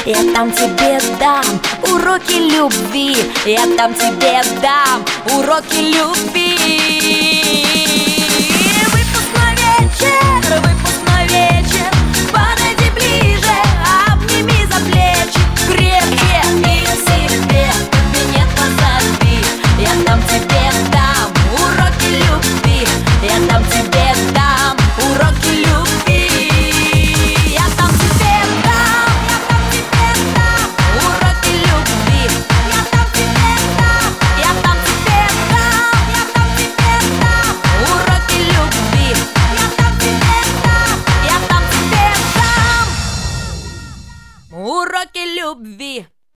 Я там тебе дам уроки любви. Я там тебе дам уроки любви. Выпускной вечер, подойди ближе, обними за плечи крепче и к себе кабинет позови. Я там тебе дам уроки любви. Я там тебе дам уроки любви. Я там тебе дам уроки любви. Я там тебе дам уроки любви. Я там тебе дам уроки любви.